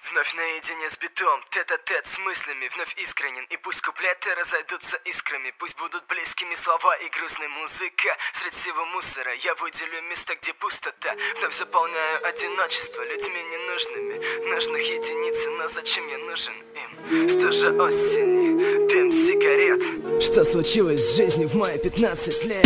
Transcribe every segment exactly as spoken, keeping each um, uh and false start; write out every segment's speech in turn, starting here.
Вновь наедине с битом, тет-а-тет с мыслями, вновь искренен. И пусть куплеты разойдутся искрами, пусть будут близкими слова и грустная музыка. Среди всего мусора я выделю места, где пустота. Вновь заполняю одиночество людьми ненужными. Нужных единиц, но зачем я нужен им? Стужа осени, дым сигарет. Что случилось с жизнью в мои пятнадцать лет?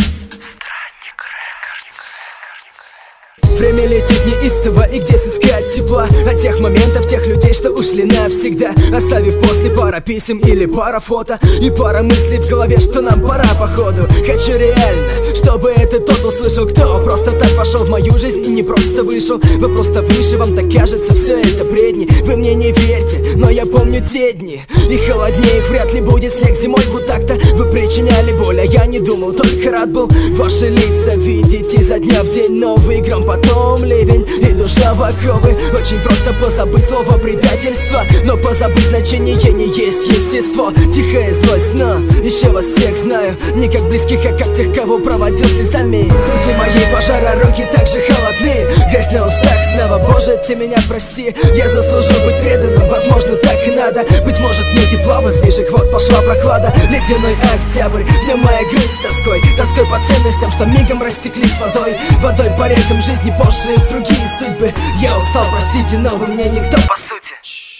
Время летит неистово, и где сыскать тепла от тех моментов, тех людей, что ушли навсегда, оставив после пара писем или пара фото и пара мыслей в голове, что нам пора походу. Хочу реально, чтобы это тот услышал, кто просто так вошел в мою жизнь и не просто вышел. Вы просто выше, вам так кажется, все это бредни. Вы мне не верьте, но я помню те дни. И холоднее их вряд ли будет снег зимой. Вот так-то вы причиняли боль, а я не думал, только рад был ваши лица видеть изо дня в день. Новый гром, потом ливень и душа в оковы. Очень просто позабыть слово предательство, но позабыть значение не есть естество. Тихая злость, но еще вас всех знаю, не как близких, а как тех, кого проводил слезами. В груди моей пожара, руки так же холодны, грязь на устах снова. Боже, ты меня прости, я заслужил быть преданным, возможно, так и надо. Быть может, мне тепла воздвижек, вот пошла прохлада. Ледяной октябрь, в нем моя грусть тоской, тоской по ценностям, что мигом растеклись водой. Водой по рекам жизни, позже в другие судьбы. Я устал, простите, но вы мне никто по сути.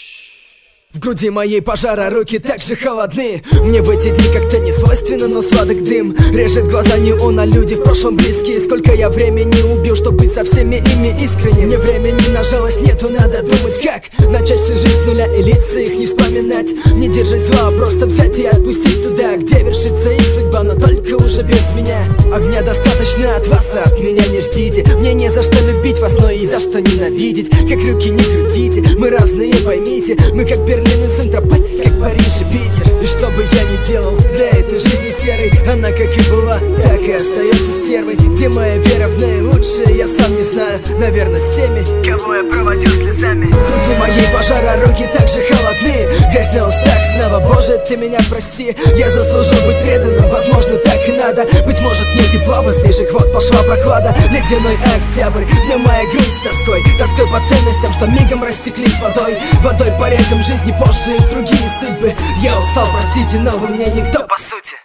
В груди моей пожара, руки так же холодны. Мне в эти дни как-то не свойственно, но сладок дым режет глаза, не он, а люди в прошлом близкие. Сколько я времени убил, чтобы быть со всеми ими искренним. Мне времени на жалость нету, надо думать, как начать всю жизнь с нуля и лица их не вспоминать. Не держать зла, просто взять и отпустить туда, где вершится их судьба, но только уже без меня. Огня достаточно от вас, а от меня не ждите. Мне не за что любить вас, но и за что ненавидеть. Как руки не крутите, мы разные, поймите. Мы как Берлин и Сент-Тропе, как Париж и Питер. И что бы я ни делал для этой жизни серой, она как и была, так и остается стервой. Где моя вера в наилучшее, я сам не знаю. Наверное, с теми, кого я проводил слезами. В груди моей пожара, руки так же холодны, грязь на устах снова. Боже, ты меня прости, я заслужил быть преданным, возможно, так и надо. Быть может, мне тепла воздвижек, вот пошла прохлада. Ледяной октябрь, в нем моя грусть тоской, тоской по ценностям, что мигом растеклись водой. Водой по рекам жизни, позже в другие судьбы. Я устал, простите, но вы мне никто по сути.